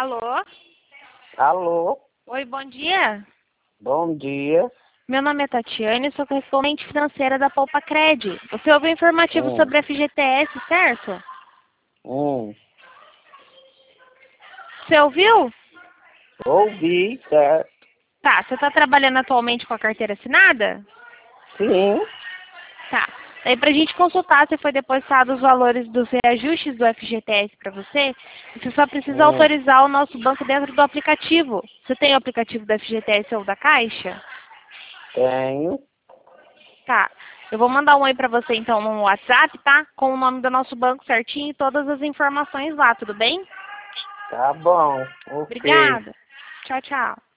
Alô? Alô, Oi, bom dia. bom dia. Meu nome é Tatiane, sou correspondente financeira da Poupa Cred. Você ouviu o informativo sobre a FGTS, certo? Hum, Você ouviu? ouvi, certo? Tá, você está trabalhando atualmente com a carteira assinada? Sim, Tá. Daí pra gente consultar se foi depositado os valores dos reajustes do FGTS para você, você só precisa hum, autorizar o nosso banco dentro do aplicativo. Você tem o aplicativo do FGTS ou da Caixa? tenho. Tá. Eu vou mandar um oi pra você então no WhatsApp, tá? Com o nome do nosso banco certinho e todas as informações lá, tudo bem? Tá bom, ok. Obrigada. Tchau, tchau.